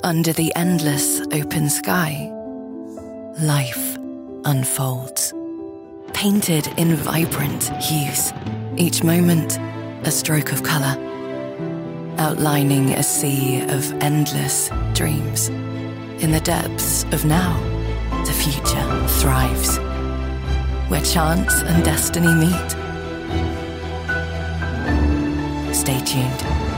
Under the endless open sky, life unfolds, painted in vibrant hues, each moment a stroke of colour, outlining a sea of endless dreams. In the depths of now, the future thrives, where chance and destiny meet. Stay tuned.